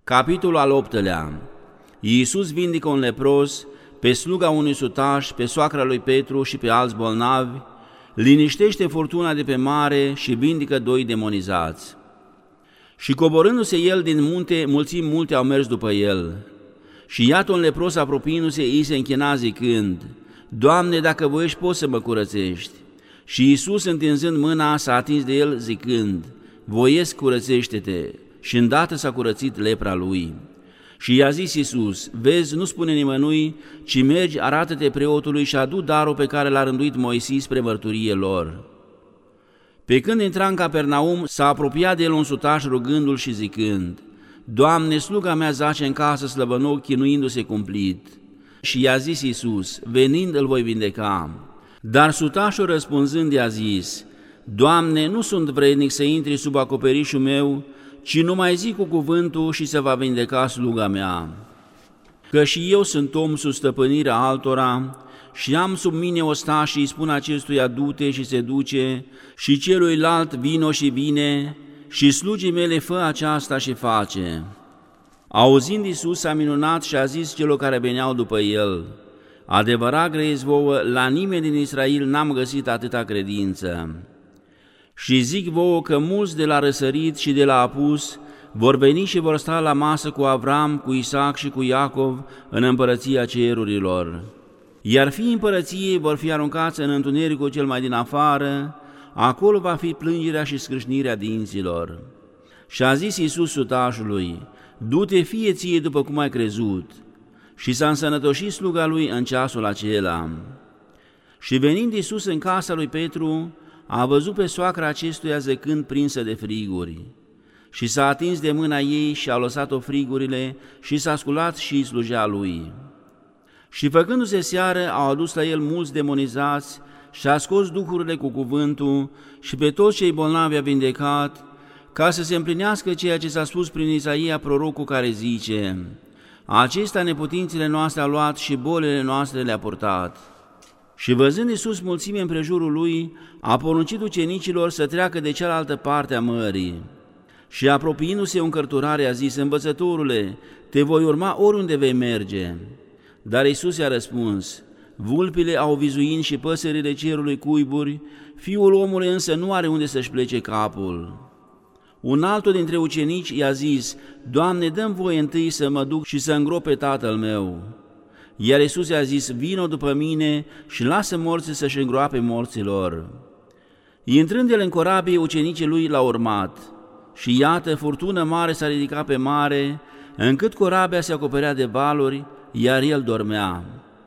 Capitolul al 8-lea. Iisus vindică un lepros, pe sluga unui sutaș, pe soacra lui Petru și pe alți bolnavi, liniștește furtuna de pe mare și vindică 2 demonizați. Și coborându-se el din munte, mulțimi multe au mers după el. Și iată un lepros apropiindu-se, îi se închina zicând: Doamne, dacă voiești, poți să mă curățești. Și Iisus, întinzând mâna, s-a atins de el zicând: Voiesc, curățește-te. Și îndată s-a curățit lepra lui. Și i-a zis Iisus: Vezi, nu spune nimănui, ci mergi, arată-te preotului și adu darul pe care l-a rânduit Moise spre mărturie lor. Pe când intra în Capernaum, s-a apropiat de el un sutaș rugându-l și zicând: Doamne, sluga mea zace în casă slăbănoc, chinuindu-se cumplit. Și i-a zis Iisus: Venind îl voi vindeca. Dar sutașul răspunzând i-a zis: Doamne, nu sunt vrednic să intri sub acoperișul meu, ci numai zic cu cuvântul și se va vindeca sluga mea. Că și eu sunt om sub stăpânirea altora și am sub mine ostași și îi spun acestuia du-te și se duce și celuilalt vino și vine și slugii mele fă aceasta și face. Auzind Iisus s-a minunat și a zis celor care veneau după el: Adevărat grăiesc vouă, la nimeni din Israel n-am găsit atâta credință. Și zic vouă că mulți de la răsărit și de la apus vor veni și vor sta la masă cu Avram, cu Isaac și cu Iacov în împărăția cerurilor. Iar fiii împărăției vor fi aruncați în întunericul cel mai din afară, acolo va fi plângerea și scrâșnirea dinților. Și a zis Iisus sutașului: Du-te, fie ție după cum ai crezut. Și s-a însănătoșit sluga lui în ceasul acela. Și venind Iisus în casa lui Petru, a văzut pe soacra acestuia zăcând prinsă de friguri. Și s-a atins de mâna ei și a lăsat-o frigurile și s-a sculat și îi slujea lui. Și făcându-se seară, au adus la el mulți demonizați și a scos duhurile cu cuvântul și pe toți cei bolnavi a vindecat, ca să se împlinească ceea ce s-a spus prin Isaia prorocul, care zice: Acesta neputințele noastre a luat și bolile noastre le-a purtat. Și văzând Iisus mulțime împrejurul lui, a poruncit ucenicilor să treacă de cealaltă parte a mării. Și apropiindu-se un cărturare a zis: Învățătorule, te voi urma oriunde vei merge. Dar Iisus i-a răspuns: Vulpile au vizuini și păsările cerului cuiburi, Fiul omului însă nu are unde să-și plece capul. Un altul dintre ucenici i-a zis: Doamne, dă-mi voie întâi să mă duc și să îngrop pe tatăl meu. Iar Iisus i-a zis: Vino după mine și lasă morții să-și îngroape morților. Intrând el în corabie, ucenicii lui l-au urmat. Și iată, furtună mare s-a ridicat pe mare, încât corabia se acoperea de valuri, iar el dormea.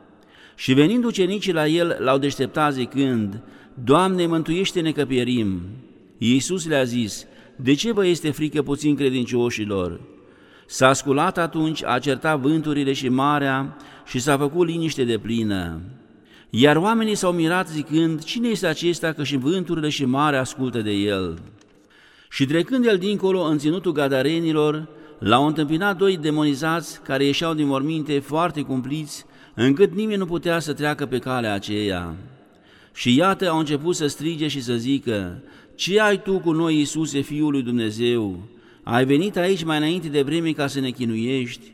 Și venind ucenicii la el, l-au deșteptat zicând: Doamne, mântuiește-ne că pierim. Iisus le-a zis: De ce vă este frică puțin credincioșilor? S-a sculat atunci, a certat vânturile și marea și s-a făcut liniște deplină. Iar oamenii s-au mirat zicând: Cine este acesta că și vânturile și marea ascultă de el? Și trecând el dincolo în ținutul Gadarenilor, l-au întâmpinat 2 demonizați care ieșeau din morminte foarte cumpliți, încât nimeni nu putea să treacă pe calea aceea. Și iată, au început să strige și să zică: Ce ai tu cu noi, Iisuse, Fiul lui Dumnezeu? Ai venit aici mai înainte de vreme ca să ne chinuiești?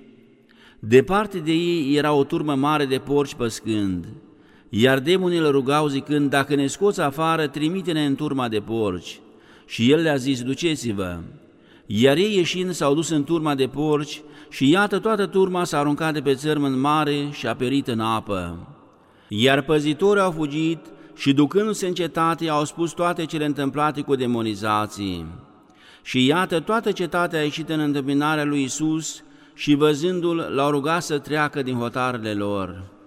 Departe de ei era o turmă mare de porci păscând, iar demonii îl rugau zicând: Dacă ne scoți afară, trimite-ne în turma de porci. Și el le-a zis: Duceți-vă. Iar ei ieșind s-au dus în turma de porci și iată, toată turma s-a aruncat de pe țărm în mare și a perit în apă. Iar păzitorii au fugit și ducându-se în cetate au spus toate cele întâmplate cu demonizații. Și iată, toată cetatea a ieșit în întâmpinarea lui Iisus și văzându-l l-au rugat să treacă din hotarele lor.